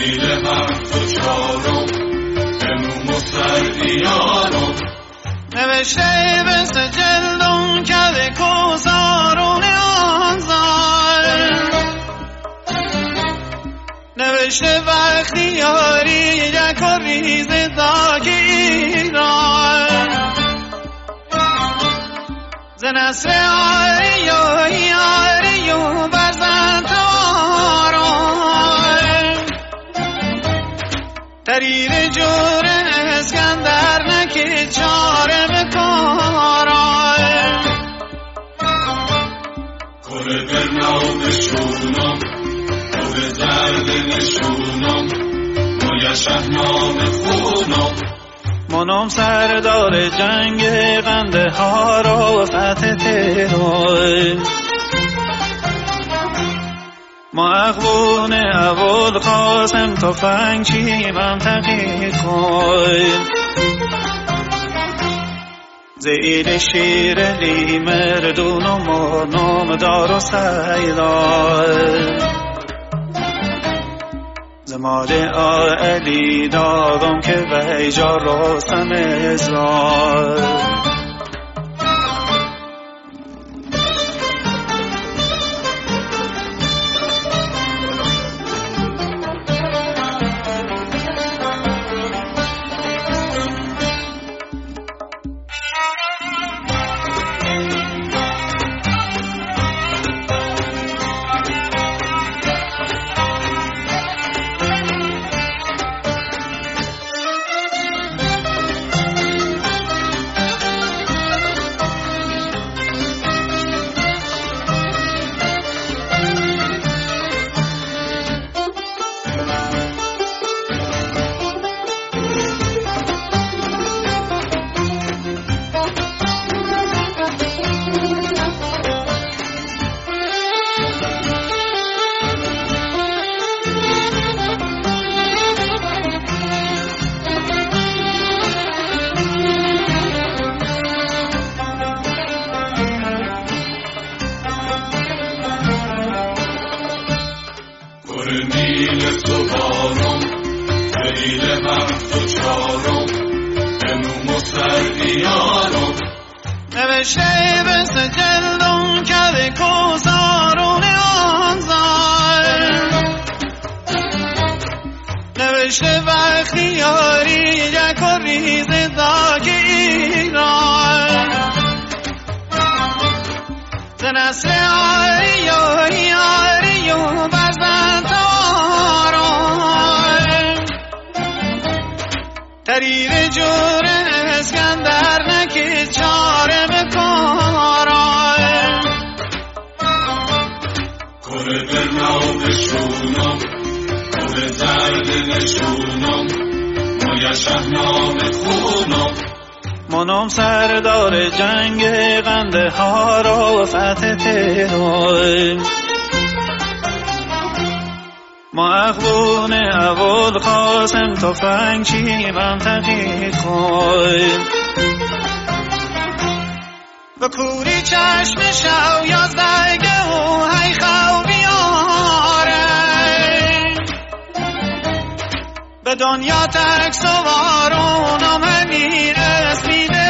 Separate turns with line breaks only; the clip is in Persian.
دلیل هفت و چارم امروم و سردیانم
نوشته به سجلدون که کوزارون آنزار نوشته وقتی یاری یک و ریز داگ ایران ز نصر آری و برزن تواران تریر جور اسکندر نکی چاره بکاران
کل برناو نشونم کل زرد نشونم مایه شهنام خونم
منم سردار جنگ قنده ها را فتح تهران ما اخوون اول قاسم تفنگ چیمم تقیق کن زیر شیر لی مردون و مرنم دار و سیدان زمال علی داغم که ویجا راستم ازرار
نیل سوارم دلیل هفت و چارم امروم و سردیانم
نوشته به سجلدون که کوزارون آنزار نوشته وقتی یاری یک و ریز داگ ایران ز نصر آری و برزن تواران تریر جور اسکندر نکی چاره بکاران
کل برناو نشونم کل زرد نشونم مایه شهنام خونم
منم سردار جنگ قنده ها را فتح تهران ما اخوون اول قاسم تفنگ چیمم تقیق کن به کوری چشم شو یازدگه و هی خو بیاره به دنیا تک سوارونم همین اسمیده